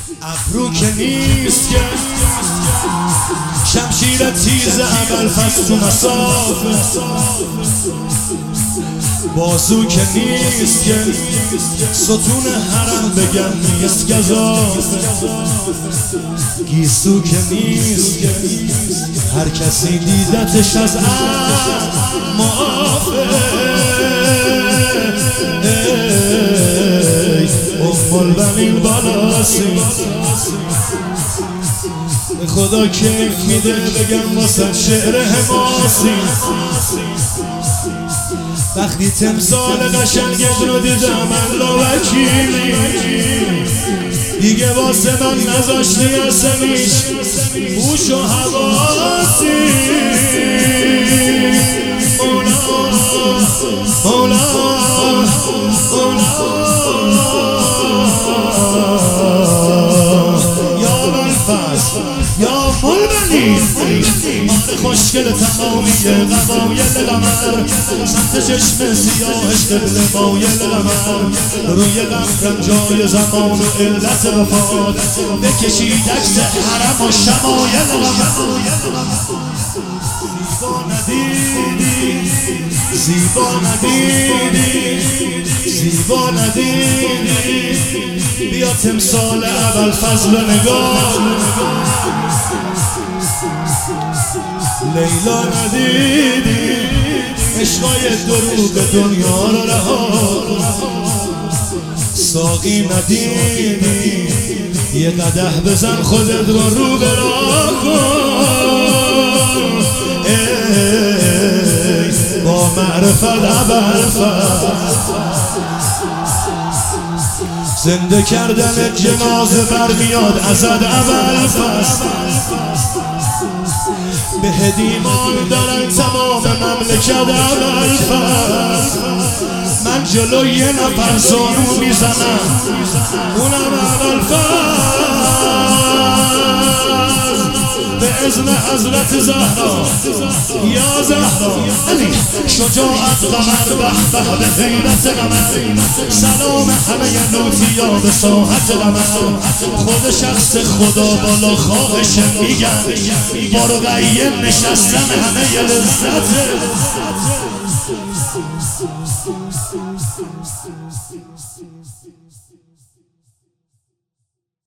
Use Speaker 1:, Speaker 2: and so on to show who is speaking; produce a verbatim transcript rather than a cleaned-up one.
Speaker 1: ابرو که نیست که شمشیر تیز ابوالفضل تو مسافه، بازو که نیست که ستون حرم بگم نیست گزافه، گیسو که نیست که هر کسی دیدتش از عقل معافه. ام البنین بالاسی به خدا کیف میده بگم واسه شعر حماسی. وقتی تمثال قشنگت رو دیدم الله وکیلی، دیگه واسه من نذاشتی اصلا هیچ هوش و حواسی. مولا مولا مولا یا ابوالفضل یا البنین، مال خوشگل تمامیه قبایل قمر، سمت چشم سیاهش قبل مایل قمر، روی قمرم جای زمان و علت وفات، بکشید عکس حرم و شمایل قمر. زیبا ندیدی زیبا ندیدی، بیا تمثال ابوالفضل نگاه. لیلا ندیدی عشقای دروغ دنیا رو رها، ساقی ندیدی یه قدح بزن خودت رو رو به راه کن. با معرفت ابوالفضل زنده کردن جنازه برمیاد ازت ابوالفضل، به هدیمان دارن تمام مملکت ابوالفضل. من جلوی یه نفر زانو میزنم اونم ابوالفضل، به اذن حضرت زهرا یا زهرا علی شجاعت قمر به به به غیرت قمر، سلام همه نوتیا به ساحت قمر. خود شخص خدا بالا خواهش میگن، با رقیه نشستن همه لذت.